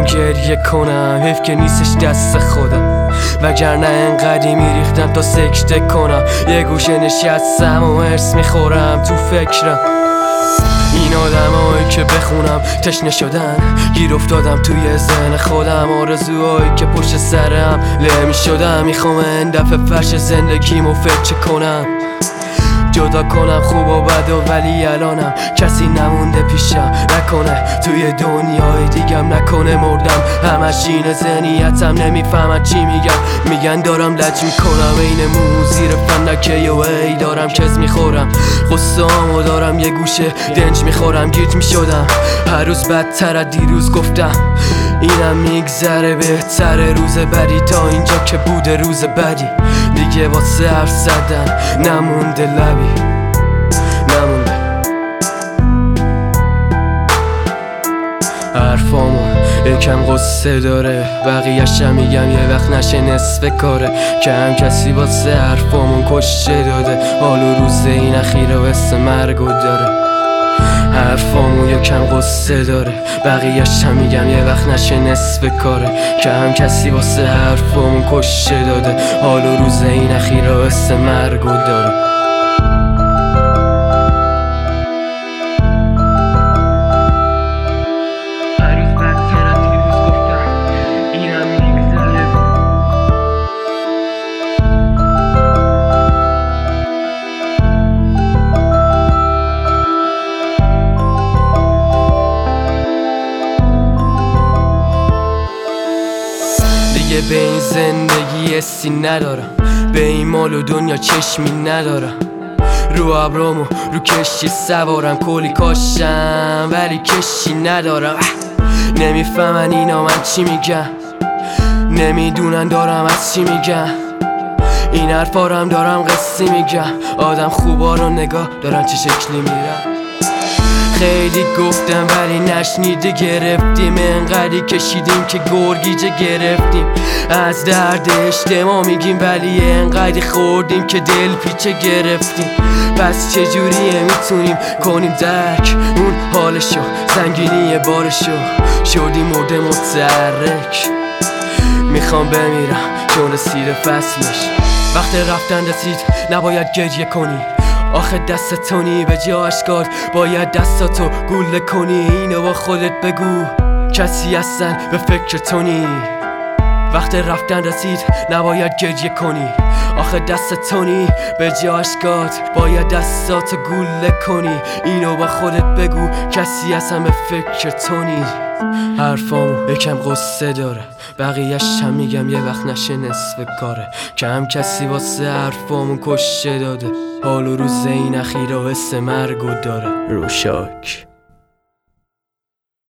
الان گریه کنم، حیف که نیستش دست خودم، وگرنه انقدی میریختم تا سکته کنم. یه گوشه نشستم و هرس میخورم تو فکرم. این آدمایی که بخونم تشنه شدن، گیر افتادم توی ذهن خودم. آرزوهایی که پشت سرم له میشدم، میخوام این دفعه فرش زندگیمو فکر کنم، جدا کنم خوب و بد و ولی الانم کسی نمونده پیشم. نکنه توی دنیای دیگم، نکنه مردم. همش اینه ذهنیتم، نمیفهمن چی میگن دارم لج میکنم. این مو زیر فندکه یه وی دارم کز میخورم، غصه‌امو دارم یه گوشه دنج میخورم. گیج میشدم هر روز بدتر از دیروز، گفتم اینم میگذره بهتره روز بدی تا اینجا که بوده روز بدی. دیگه واسه حرف زدن نمونده لبی، نمونده. حرفامون یکم قصه داره، بقیه‌شم میگم یه وقت نشه نصف کاره. که هم کسی واسه حرفامون کشته داده، حال و روز این اخیره و حس مرگو داره. حرفامون یکم قصه داره، بقیه‌شم میگم یه وقت نشه نصف کاره. که هم کسی واسه حرفامون کشته داده، حال و روز این اخیره و حس مرگو داره. به این زندگی حسی ندارم، به این مال و دنیا چشمی ندارم. رو ابرامو رو کشتی سوارم، کلی کاشم ولی کشی ندارم. نمیفهمن اینا من چی میگم، نمیدونن دارم از چی میگم. این حرفارم دارم قصه میگم، آدم خوبا رو نگاه دارن چه شکلی میرن. خیلی گفتم ولی نشنیده، گرفتیم انقدی کشیدیم که گرگیجه گرفتیم. از درد اجتماع میگیم ولی انقدی خوردیم که دل پیچه گرفتیم. پس چجوریه میتونیم کنیم درک اون حالشو، زنگینی بارشو، شدیم مرده متحرک. میخوام بمیرم چون رسید فصلش، وقت رفتن رسید نباید گریه کنی. آخه دستتونی به جا اشکات، باید دستاتو گوله کنی. اینو با خودت بگو کسی اصلا به فکر تونی. وقت رفتن رسید نباید گریه کنی. آخه دستتونی به جا اشکات، باید دستاتو گوله کنی. اینو با خودت بگو کسی اصلا به فکر تونی. حرفامو یکم قصه داره، بقیه‌ش هم میگم یه وقت نشه نصف کاره. که هم کسی واسه حرفامون کشته داده، حال و روز این اخیره و حس مرگو داره. روشاک.